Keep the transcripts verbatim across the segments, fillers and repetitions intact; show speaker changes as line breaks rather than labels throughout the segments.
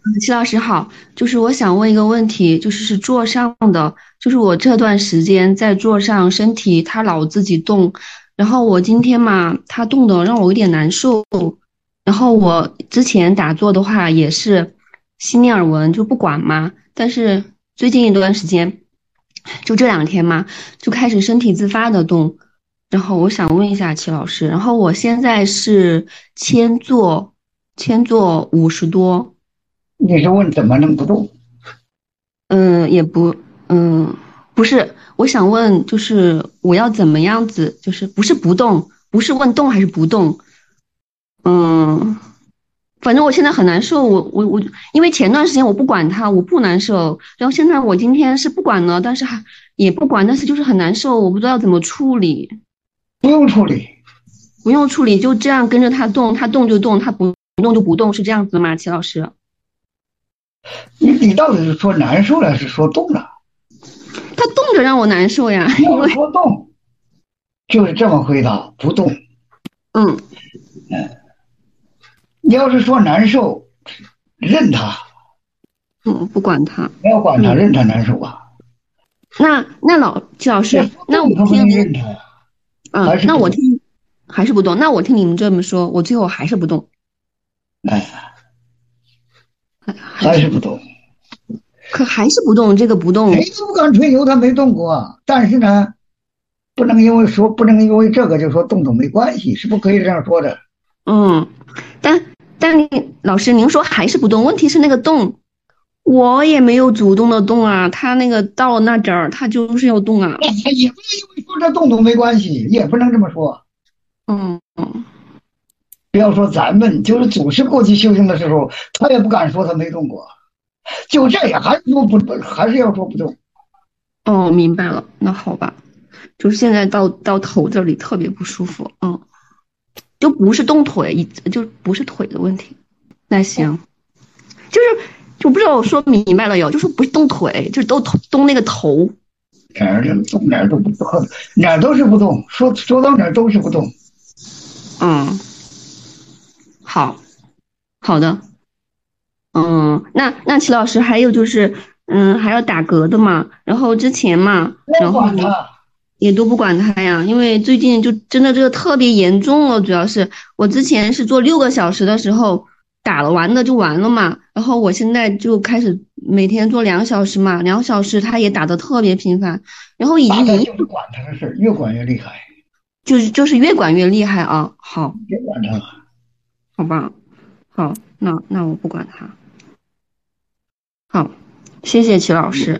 齐老师好，就是我想问一个问题，就是是桌上的，就是我这段时间在桌上身体它老自己动，然后我今天嘛，它动的让我有点难受，然后我之前打坐的话也是心念耳闻就不管嘛，但是最近一段时间，就这两天嘛，就开始身体自发的动，然后我想问一下齐老师，然后我现在是千坐，千坐五十多。
你是问怎么能不动？
嗯，也不，嗯，不是，我想问，就是我要怎么样子，就是不是不动，不是问动还是不动，嗯，反正我现在很难受，我我我，因为前段时间我不管它，我不难受，然后现在我今天是不管了，但是还也不管，但是就是很难受，我不知道怎么处理，
不用处理。
不用处理，就这样跟着它动，它动就动，它不动就不动，是这样子吗，齐老师？
你你到底是说难受了，是说动了？
它动着让我难受呀，因为
要是说动，就是这么回答，不动。
嗯
嗯，你要是说难受，任他，
嗯，不管它。
不要管他，
嗯。
任他难受吧。
那那老季老
要
师，那我
说动，他不能
听您，
任他呀，还
嗯，
是不动。
那我听还是不动。那我听你们这么说，我最后还是不动，
哎，
还还是
还是不动。
可还是不动。这个不动，
谁都不敢吹牛，他没动过。但是呢，不能因为说不能因为这个就说动动没关系，是不可以这样说的。
嗯，但但你老师您说还是不动，问题是那个动，我也没有主动的动啊，他那个到那点儿，他就是要动啊。
哎也不能因为说这动动没关系，也不能这么说。
嗯嗯
不要说咱们，就是祖师过去修行的时候，他也不敢说他没动过，就这也还是说不，还是要说不动。
哦，明白了，那好吧，就是现在到到头这里特别不舒服，嗯，就不是动腿，一就不是腿的问题。那行。就是就不知道我说明白了有，就是不是动腿，就是都头动那个头。
哪儿就动哪儿都不动，哪儿都是不动，说说到哪儿都是不动。
嗯，好好的，嗯，那那齐老师还有就是，嗯，还要打嗝的嘛，然后之前嘛，
不要
然后
管他。
也都不管他呀，因为最近就真的这个特别严重了，主要是我之前是做六个小时的时候打了完的就完了嘛，然后我现在就开始每天做两小时嘛，两小时他也打的特别频繁，然后已经影
大概就是管他的事儿，越管越厉害。
就是就是越管越厉害啊。好，
别管他了。
好吧，好，那那我不管他。好，谢谢齐老师，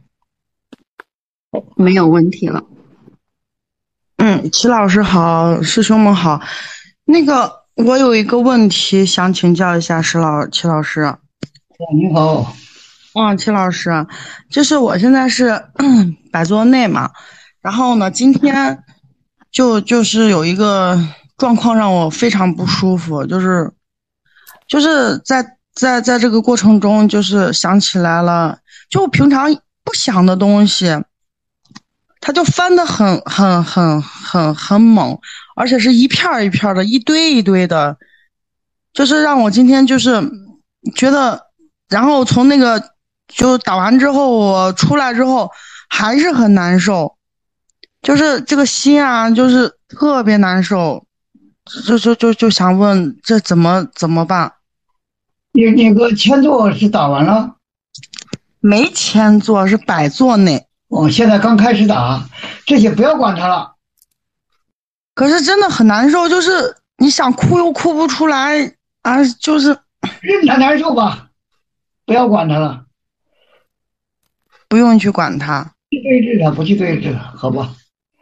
没有问题了。
嗯，齐老师好，师兄们好。那个，我有一个问题想请教一下石老齐老师。
你好。
嗯，齐老师，就是我现在是百座内嘛，然后呢，今天就就是有一个状况让我非常不舒服，就是就是在在在这个过程中，就是想起来了，就我平常不想的东西。它就翻得很很很很很猛，而且是一片儿一片儿的，一堆一堆的，就是让我今天就是觉得，然后从那个就打完之后，我出来之后还是很难受，就是这个心啊，就是特别难受，就就就就想问这怎么怎么办？
你那个前座是打完了？
没钱做是百做内，
哦，现在刚开始打，这些不要管他了。
可是真的很难受，就是你想哭又哭不出来啊，就是。
任他难受吧，不要管他了。
不用去管它。
去对峙他，不去对峙他，好吧？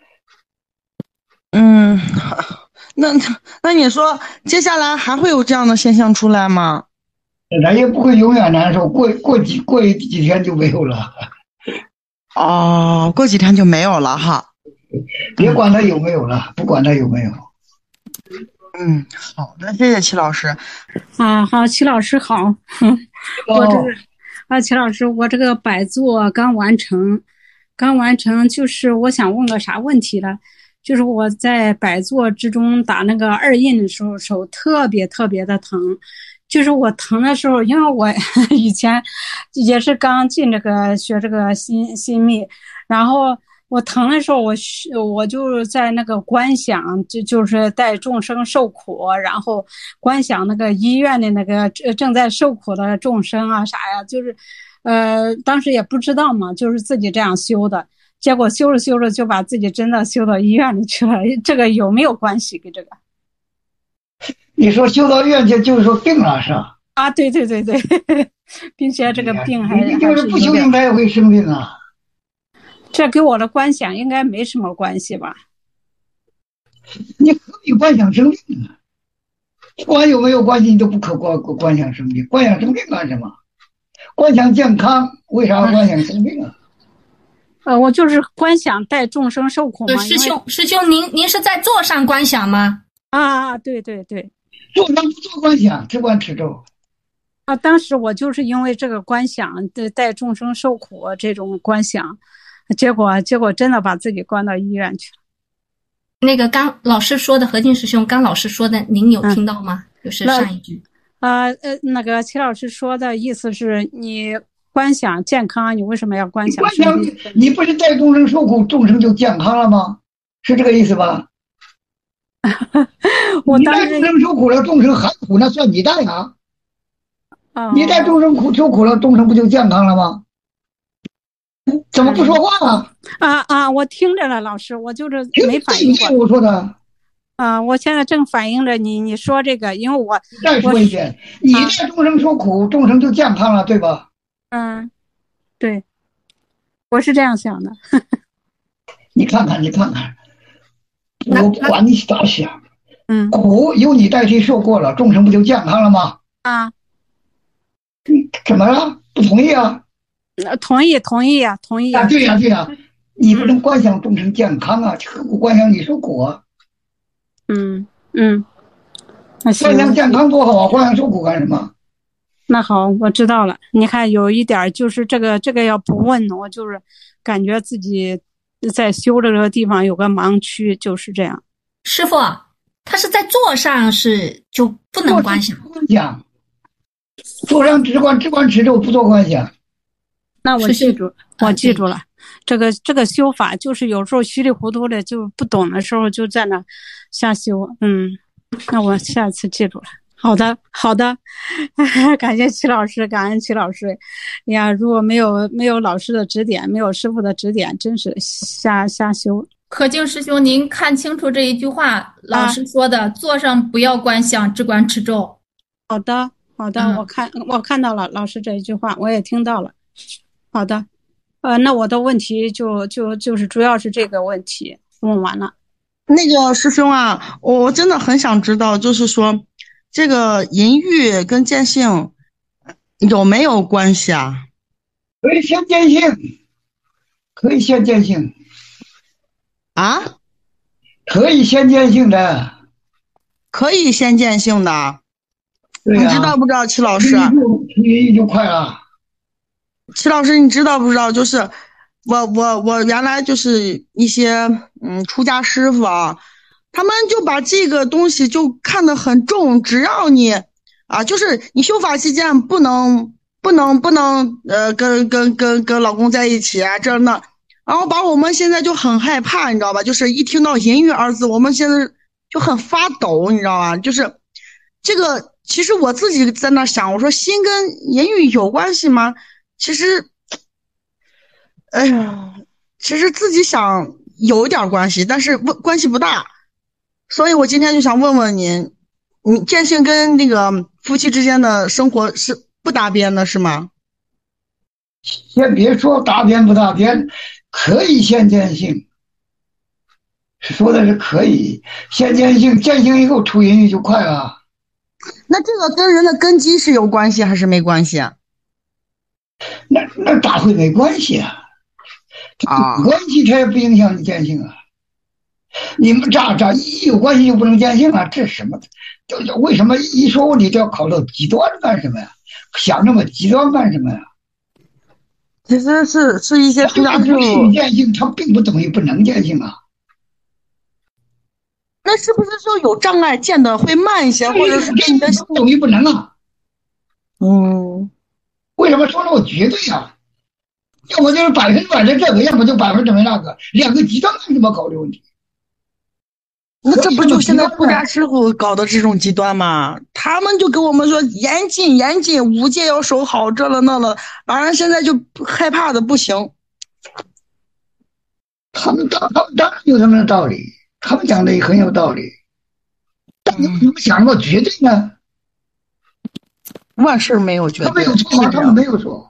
嗯，那那你说接下来还会有这样的现象出来吗？
人也不会永远难受，过过几过几天就没有了。
哦，过几天就没有了哈。嗯
别管他有没有了，不管他有没有。
嗯，好的，谢谢齐老师。
啊，好，齐老师好，我这个
哦。
啊，齐老师，我这个百座刚完成，刚完成，就是我想问个啥问题了，就是我在百座之中打那个二印的时候，手特别特别的疼， 就是我疼的时候，因为我以前也是刚进这个学这个心心密，然后我疼的时候，我我就在那个观想，就就是带众生受苦，然后观想那个医院的那个正在受苦的众生啊啥呀，就是，呃，当时也不知道嘛，就是自己这样修的，结果修着修着就把自己真的修到医院里去了，这个有没有关系跟这个？
你说修到医院去，就是说病了是吧？
啊，对对对对，并且这个病还
你就是不修行，他也会生病啊。
这跟我的观想应该没什么关系吧？
你何必观想生病呢？不管有没有关系，你都不可观观想生病。观想生病干什么？观想健康，为啥要观想生病啊？
呃，我就是观想带众生受苦嘛。
师兄，师兄，您您是在座上观想吗？
啊，对对对，
座上不做观想，只管持咒。
啊，当时我就是因为这个观想带带众生受苦这种观想，结果结果真的把自己关到医院去了。
那个刚老师说的，何静师兄刚老师说的，您有听到吗？嗯、就是上一句。
啊呃，那个齐老师说的意思是你观想健康，你为什么要观想？
观想你不是带众生受苦，众生就健康了吗？是这个意思吧？
我
你带众生受苦了，众生还苦，那算你带啊。
哦、
你带众生苦受苦了，众生不就健康了吗？怎么不说话啊？
啊啊！我听着了，老师，我就是没反应过。
我说的。
啊，我现在正反映着你，你说这个，因为我
再说一遍，你带众生受苦，啊、众生就健康了，对吧？
嗯，对，我是这样想的。
你看看，你看看，我不管你咋想，
嗯，
苦由你代替受过了，众生不就健康了吗？
啊，
你怎么了？不同意啊？
同意，同意啊，同意
啊！对呀、啊，对呀、啊，你不能观想众生健康啊，何苦观想你受苦啊？
嗯嗯，
观想健康多好啊，观想受苦干什么？
那好，我知道了。你看，有一点就是这个这个要不问，我就是感觉自己在修这个地方有个盲区，就是这样。
师傅，他是在座上是就不能观想，
观想，座上只管只管持咒，不做观想。
那我记住，我记住了。这个这个修法就是有时候稀里糊涂的就不懂的时候就在那瞎修。嗯，那我下次记住了。好的，好的，感谢齐老师，感恩齐老师。呀，如果没有没有老师的指点，没有师傅的指点，真是瞎瞎修。
可敬师兄，您看清楚这一句话，老师说的，啊、座上不要观想，只管持咒。
好的，好的，嗯、我看我看到了老师这一句话，我也听到了。好的，呃，那我的问题就就就是主要是这个问题问完了。
那个师兄啊，我真的很想知道，就是说这个淫欲跟见性有没有关系啊？
可以先见性，可以先见性
啊？
可以先见性的，
可以先见性的。
对呀、啊，
你知道不知道，齐老师？
淫欲就快了。
齐老师，你知道不知道？就是我我我原来就是一些嗯出家师傅啊，他们就把这个东西就看得很重，只要你啊，就是你修法期间不能不能不能呃跟跟跟跟老公在一起啊，这那，然后把我们现在就很害怕，你知道吧？就是一听到淫欲二字，我们现在就很发抖，你知道吧？就是这个，其实我自己在那想，我说心跟淫欲有关系吗？其实，哎呀，其实自己想有一点关系，但是不关系不大，所以我今天就想问问您，你见性跟那个夫妻之间的生活是不搭边的，是吗？
先别说搭边不搭边，可以先见性，说的是可以先见性，见性以后出淫欲就快了。
那这个跟人的根基是有关系还是没关系啊？
那那咋会没关系啊？
啊，
关系它也不影响你见性啊。你们咋咋一有关系就不能见性啊？这是什么？为什么一说问题就要考到极端干什么呀？想那么极端干什么呀？
其实是是一些出家师傅
见性，它并不等于不能见性啊。
那是不是说有障碍见的会慢一些，或者是你的
等于不能啊？
嗯，
为什么说那么绝对啊？要么就是百分之百的这个，要么就百分之百那个，两个极端干什么考虑问题？
那这不就现在度假师傅搞的这种极端吗？他们就跟我们说严谨严谨，五戒要守好，这了那了，让人现在就害怕的不行。
他们当他们当然有他们的道理，他们讲的也很有道理，但你为什么想那么绝对呢？
万事没有绝对，
他们有错吗？他们没有错。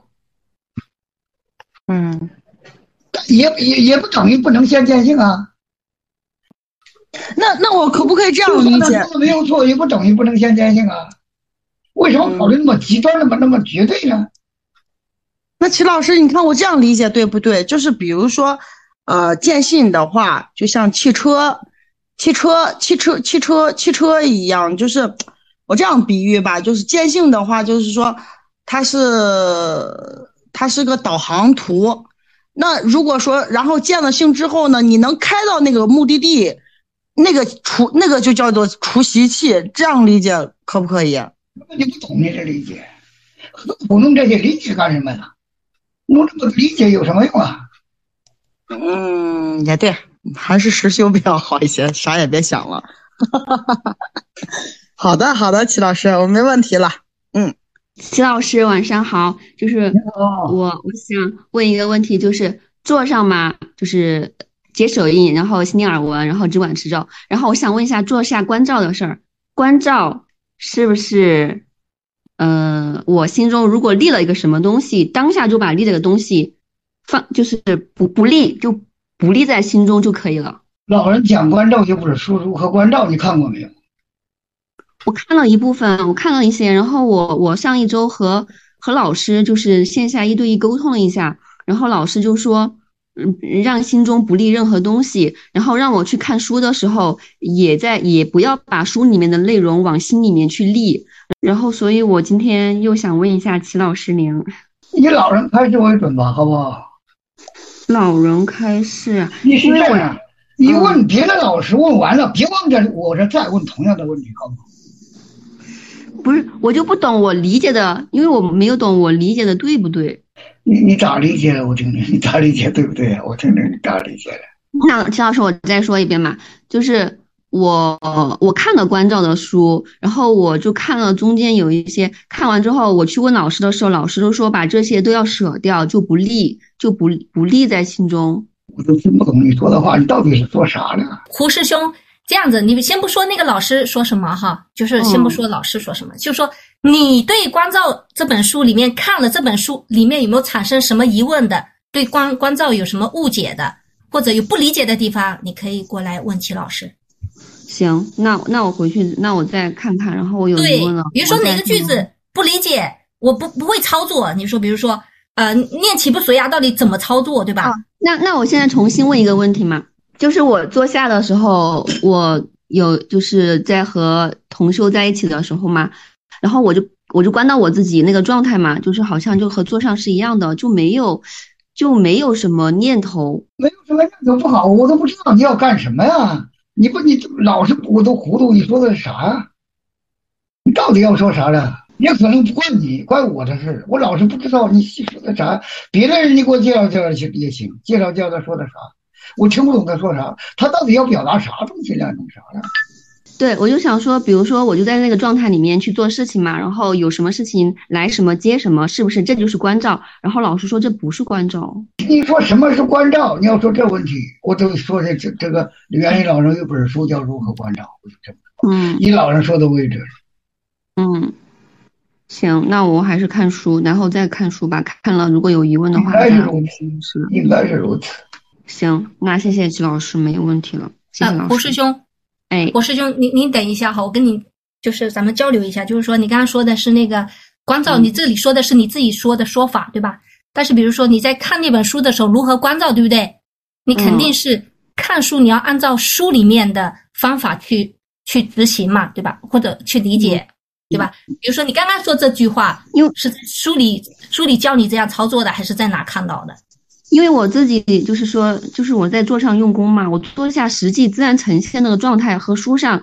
嗯，
也也也不等于不能先见性啊。
那那我可不可以这样理解？
没有错，也不等于不能先见性啊。为什么考虑那么极端，那么那么绝对呢？
那齐老师，你看我这样理解对不对？就是比如说，呃，见性的话，就像汽车、汽车、汽车、汽车、汽车一样，就是我这样比喻吧，就是见性的话，就是说它是它是个导航图。那如果说，然后见了性之后呢，你能开到那个目的地，那个除那个就叫做除习气，这样理解可不可以？
你不懂你这理解，不弄这些理解干什么呢？弄这么理解有什么用啊？
嗯，也对，还是实修比较好一些，啥也别想了。好的，好的，齐老师，我没问题了。嗯，
齐老师晚上好，就是我我想问一个问题，就是座上嘛，就是结手印，然后心念耳闻，然后只管持咒，然后我想问一下座下观照的事儿，观照是不是，呃，我心中如果立了一个什么东西，当下就把立这个东西放，就是不不立就不立在心中就可以了。
老人讲观照就不是说如何观照，你看过没有？
我看了一部分，我看了一些，然后我我上一周和和老师就是线下一对一沟通了一下，然后老师就说，嗯，让心中不立任何东西，然后让我去看书的时候，也在也不要把书里面的内容往心里面去立，然后所以我今天又想问一下齐老师您，
以老人开示为准吧，好不好？
老人开示，
你是这样，你问别的老师问完了，别忘着我这再问同样的问题，好不好？
不是，我就不懂我理解的，因为我没有懂我理解的对不对？
你你咋理解了？我听听，你咋理解对不对啊？我听听你咋理解了。
那齐老师，我再说一遍嘛，就是我我看了观照的书，然后我就看了中间有一些，看完之后我去问老师的时候，老师都说把这些都要舍掉，就不立，就不不立在心中。
我都听不懂你说的话，你到底是说啥呢？
胡师兄。这样子，你先不说那个老师说什么哈，就是先不说老师说什么，嗯、就说你对《观照》这本书里面看了这本书里面有没有产生什么疑问的，对观观照有什么误解的，或者有不理解的地方，你可以过来问齐老师。
行，那那我回去，那我再看看，然后我有疑问了。
对，比如说哪个句子不理解，我不不会操作，你说比如说呃念起不随啊，到底怎么操作，对吧？
啊、那那我现在重新问一个问题嘛。就是我坐下的时候，我有就是在和同修在一起的时候嘛，然后我就我就观到我自己那个状态嘛，就是好像就和座上是一样的，就没有就没有什么念头，
没有什么念头不好，我都不知道你要干什么呀？你不你老是我都糊涂，你说的是啥呀？你到底要说啥呢？也可能不怪你，怪我的事，我老是不知道你说的啥，别的人你给我介绍介绍也行，介绍介绍他说的啥。我听不懂他说啥，他到底要表达啥东西呢？弄啥呢？
对，我就想说，比如说我就在那个状态里面去做事情嘛，然后有什么事情来什么接什么，是不是这就是关照？然后老师说这不是关照。
你说什么是关照？你要说这问题，我都说这这这个原因老人有本书叫《如何关照》，我就这么说。
嗯，
以老人说的为准。
嗯，行，那我还是看书，然后再看书吧。看了如果有疑问的话，
应该是如此，应该是如此。
行，那谢谢齐老师，没问题了。谢谢老师。
呃、胡师兄，
哎，
胡师兄，您您等一下哈，我跟你就是咱们交流一下，就是说你刚刚说的是那个关照，你这里说的是你自己说的说法，对吧？但是比如说你在看那本书的时候，如何关照，对不对？你肯定是看书，你要按照书里面的方法去去执行嘛，对吧？或者去理解，嗯、对吧？比如说你刚刚说这句话，是书里书里教你这样操作的，还是在哪看到的？
因为我自己就是说，就是我在座上用功嘛，我坐下实际自然呈现那个状态和书上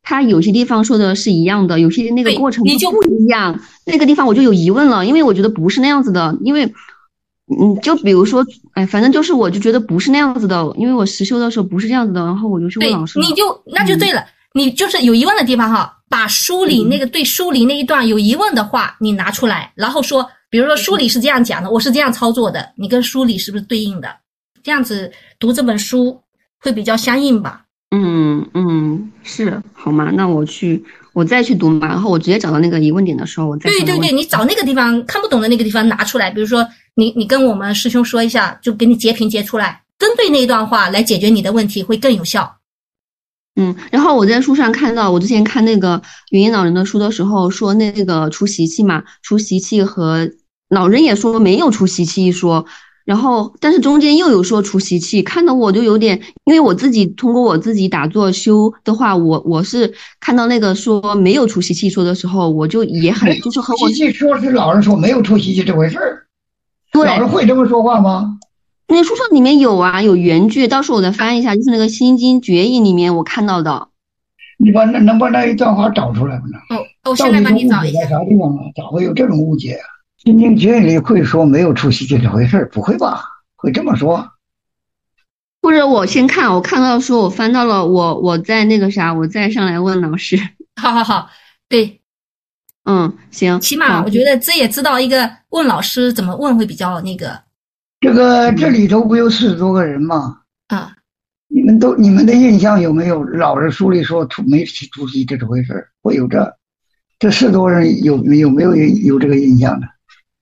它有些地方说的是一样的，有些那个
对
过程
你就
不一样，那个地方我就有疑问了，因为我觉得不是那样子的，因为嗯，就比如说，哎，反正就是我就觉得不是那样子的，因为我实修的时候不是这样子的，然后我就去问
对
老师了。
你就那就对了，你就是有疑问的地方哈，把书里那个对书里那一段有疑问的话你拿出来，然后说，比如说书里是这样讲的，我是这样操作的，你跟书里是不是对应的？这样子读这本书会比较相应吧？
嗯嗯，是，好吗？那我去，我再去读嘛，然后我直接找到那个疑问点的时候，我再
对对对，你找那个地方看不懂的那个地方拿出来，比如说你你跟我们师兄说一下，就给你截屏截出来，针对那一段话来解决你的问题会更有效。
嗯，然后我在书上看到，我之前看那个元婴老人的书的时候，说那个除习气嘛，除习气和老人也说没有除习气一说，然后但是中间又有说除习气，看得我就有点，因为我自己通过我自己打坐修的话，我我是看到那个说没有除习气说的时候，我就也很就是和我
习气说是老人说没有除习气这回事儿，
对
老人会这么说话吗？
那书上里面有啊，有原句，到时候我再翻一下，就是那个《心经决议》里面我看到的。
你把那能把那一段话找出来吗？
哦，我现在帮你找一下。
到底是误解在啥地方啊？咋会有这种误解啊？心经决议里会说没有出息这回事儿？不会吧？会这么说？
或者我先看，我看到说我翻到了，我我再那个啥，我再上来问老师。
好好好，对，
嗯，行。
起码我觉得这也知道一个问老师怎么问会比较那个。
这个这里头不有四十多个人吗？
啊，
你们都你们的印象有没有老人书里说出没出息这回事儿？会有这这四十多人有有没有有这个印象的？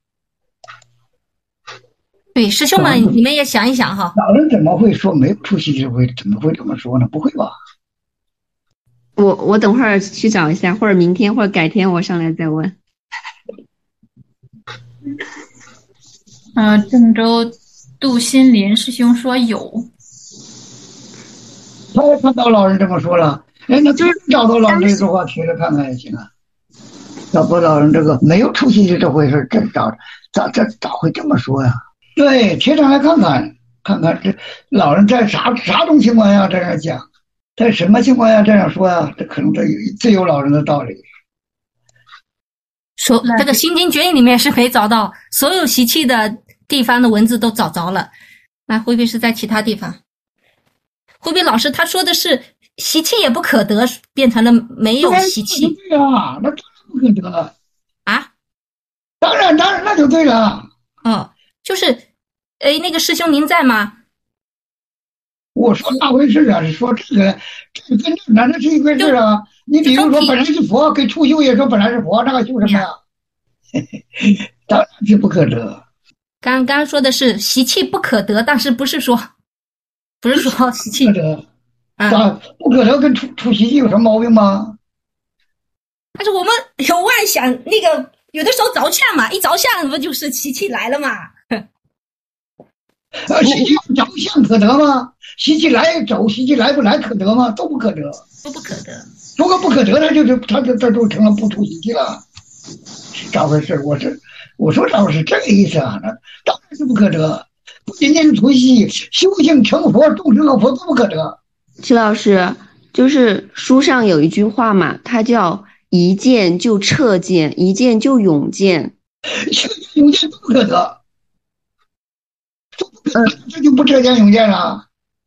对，师兄们，你们也想一想哈。
老人怎么会说没有出息这回？怎么会这么说呢？不会吧？
我我等会儿去找一下，或者明天或者改天我上来再问。
嗯、呃，郑州杜新林师兄说有，
他也看到老人这么说了，哎，那就是找到老人这句话贴着看看也行啊。找不老人这个没有出息的这回事，这咋咋这咋会这么说呀？对，贴上来看看，看看这老人在啥啥种情况下这样讲，在什么情况下这样说呀？这可能这有自有老人的道理。
说这个《心经决议》里面是可以找到所有习气的地方的文字都找着了，那会不会是在其他地方？会不会老师他说的是习气也不可得，变成了没有习气？
对啊，那当然不可得
啊！
当然当然那就对了。
哦，就是哎，那个师兄您在吗？
我说那回事啊，是说这个这个跟这难道是一回事啊？你比如说本来是佛，给出修也说本来是佛，那个修什么呀？当然是不可得。
刚刚说的是习气不可得，但是不是说不是说习气
不可得
啊？
不可得跟出出习气有什么毛病吗？
但是我们有妄想，那个有的时候着相嘛，一着相不就是习气来了嘛？
呃，习气着相可得吗？习气来走，习气来不来可得吗？都不可得，
都不可得。
如果不可得，那就是他这这就成了不出习气了，是咋回事？我是我说咋回事？这个意思啊？那当然是不可得，不仅仅是出习，修行成佛、众生和佛都不可得。
齐老师，就是书上有一句话嘛，它叫一见就彻见，一见就永见，
彻见永见都不可得。嗯，这就不彻见永见了。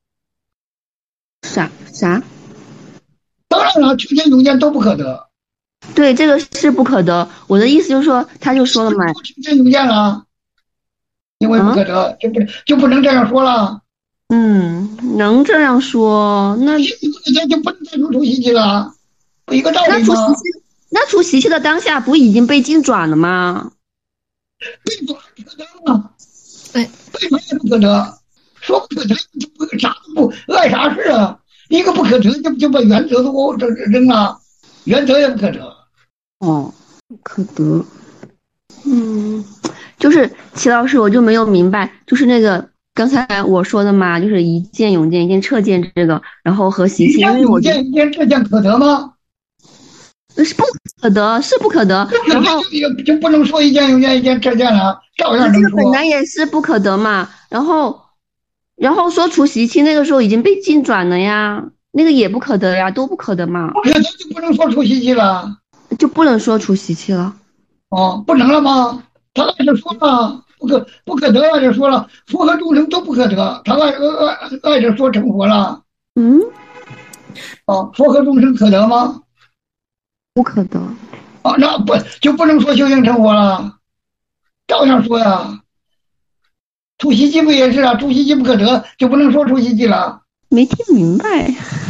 啥啥？
当然了，彻见永见都不可得。
对，这个是不可得。我的意思就是说，他就说了嘛，
彻见永见了，因为不可得，啊、就不就不能这样说了。
嗯，能这样说，那
那就不能再出出习气了，不一个道理吗？
那出习气的当下不已经被尽转了吗？
被转可得吗？
对，
被转也不可得，说不可得就不啥都不碍啥事啊？一个不可得就就把原则都这扔了，原则也不可得。
哦，可得，嗯，就是齐老师，我就没有明白，就是那个刚才我说的嘛，就是一见永见，一见彻见这个，然后和习气，因为我
一见一见彻见可得吗？
是不可得，是不可得，然后
就就不能说一见永见，一见彻见了，照样能说。
这个本来也是不可得嘛，然后，然后说除习气，那个时候已经被尽转了呀。 那个也不可得呀，都不可得嘛。
不可得就不能说出习气了，
就不能说出习气了。
哦，不能了吗？他按着说了，不可不可得，按着说了，佛和众生都不可得，他按按按着说成佛了。
嗯，
哦，佛和众生可得吗？
不可得。
哦，那不就不能说修行成佛了？照样说呀。出习气不也是啊？出习气不可得，就不能说出习气了。
没听明白。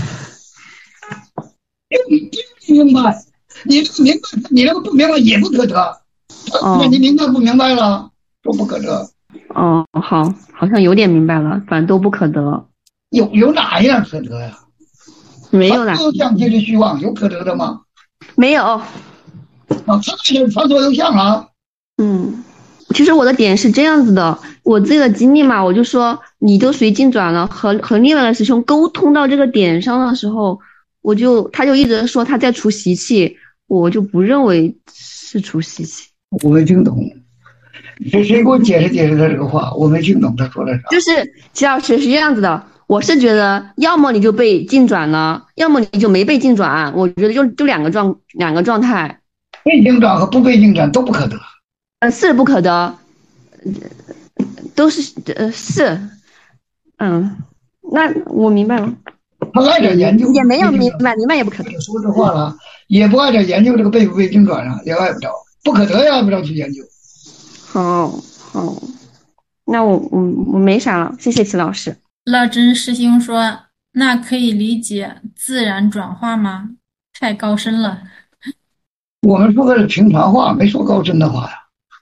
你听明白？你这个明白，你那个不明白也不可得。
哦，
那你明白不明白了？都不可得。
哦，好，好像有点明白了，反正都不可得。
有有哪一样可得呀？
没有啦。
有相即是虚妄，有可得的吗？
没有。
啊，他就是传说有相啊。
嗯，其实我的点是这样子的，我自己的经历嘛，我就说你都随境转了，和和另外的师兄沟通到这个点上的时候，我就他就一直说他在除习气，我就不认为是除习气。
我没听懂，谁谁给我解释解释他这个话？我没听懂他说的啥。
就是齐老师是这样子的，我是觉得要么你就被境转了，要么你就没被境转，我觉得就就两个状两个状态。
被境转和不被境转都不可得。
呃，是不可得，都是呃是，嗯，那我明白了。
他按照研究
也没有明白，明白也不可得。
说这话了，也不按照研究这个被不被境转啊，也按不着，不可得也按不着去研究。
好，好，那我我我没啥了，谢谢齐老师。
乐真师兄说：“那可以理解自然转化吗？太高深了。”
我们说的是平常话，没说高深的话呀。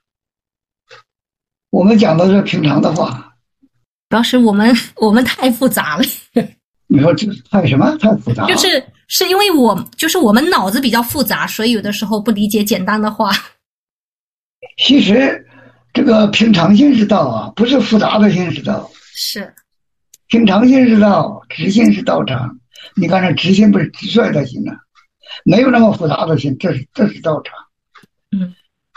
我们讲的是平常的话。
主要是我们我们太复杂了。
你说这太什么？太复杂了。
就是是因为我就是我们脑子比较复杂，所以有的时候不理解简单的话。
其实这个平常心是道啊，不是复杂的心是道。
是。
平常心是道，直心是道场。你看这直心不是直率的心呢、啊，没有那么复杂的心，这是这是道场。
嗯。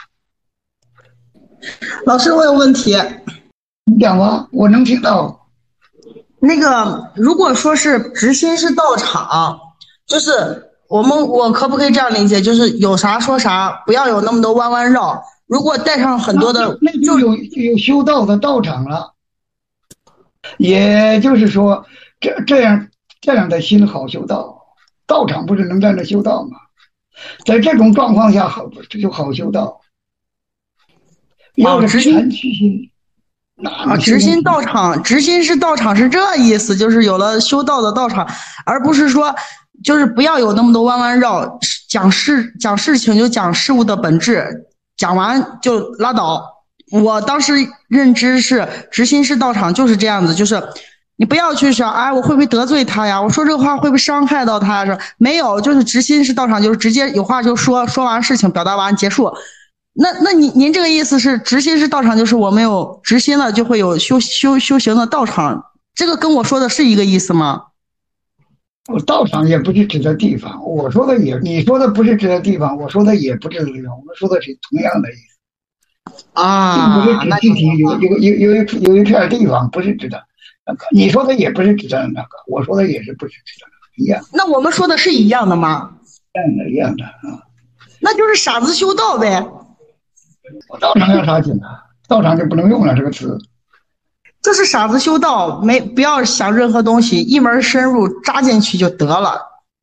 老师，我有问题。
你讲吧，我能听到。
那个，如果说是直心是道场，就是我们我可不可以这样理解？就是有啥说啥，不要有那么多弯弯绕。如果带上很多的，
那, 那就有就有修道的道场了。也就是说，这这样这样的心好修道，道场不是能在那修道吗？在这种状况下好就好修道。要是全虚心。
啊，直心道场，直心是道场是这意思，就是有了修道的道场，而不是说就是不要有那么多弯弯绕，讲事讲事情就讲事物的本质，讲完就拉倒。我当时认知是直心是道场就是这样子，就是你不要去想，哎，我会不会得罪他呀？我说这个话会不会伤害到他呀？没有，就是直心是道场，就是直接有话就说，说完事情表达完结束。那那您您这个意思是直心是道场，就是我们有直心了就会有修修修行的道场，这个跟我说的是一个意思吗？
我道场也不是指的地方，我说的也你说的不是指的地方，我说的也不是地方，我们说的是同样的意思
啊，
并不是指具体有有有有一有一片地方，不是指的那个，你说的也不是指的那个，我说的也是不是指的一样。
那我们说的是一样的吗？
一样的，一样的啊。
那就是傻子修道呗。
道场要啥劲啊？道场就不能用了这个词。
就是傻子修道，没不要想任何东西，一门深入扎进去就得了。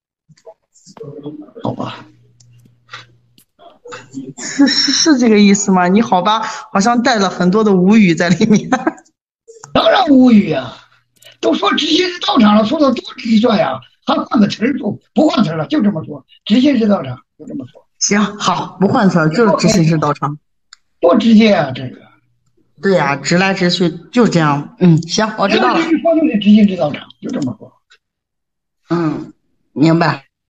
好吧。
是是是这个意思吗？你好吧，好像带了很多的无语在里面。
当然无语啊！都说直心是道场了，说的多直率呀，还换个词儿说，不换词了，就这么说，直心是道场，就这么说。
行，好，不换词，就是直心是道场。
多直接啊，这个。
对呀、啊，直来直去就这样。嗯，行，我知道了。
说就是直心是道场，就这么说。
嗯，明白。